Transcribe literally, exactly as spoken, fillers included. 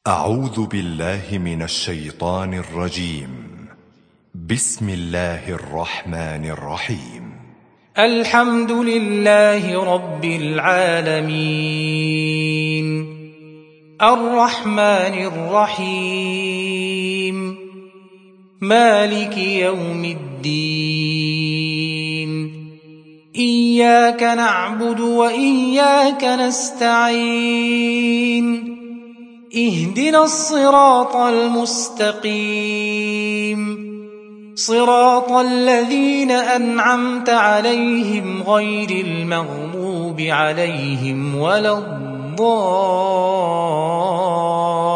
أعوذ بالله من الشيطان الرجيم. بسم الله الرحمن الرحيم. الحمد لله رب العالمين الرحمن الرحيم مالك يوم الدين إياك نعبد وإياك نستعين اهدنا الصراط المستقيم صراط الذين أنعمت عليهم غير المغضوب عليهم ولا الضالين.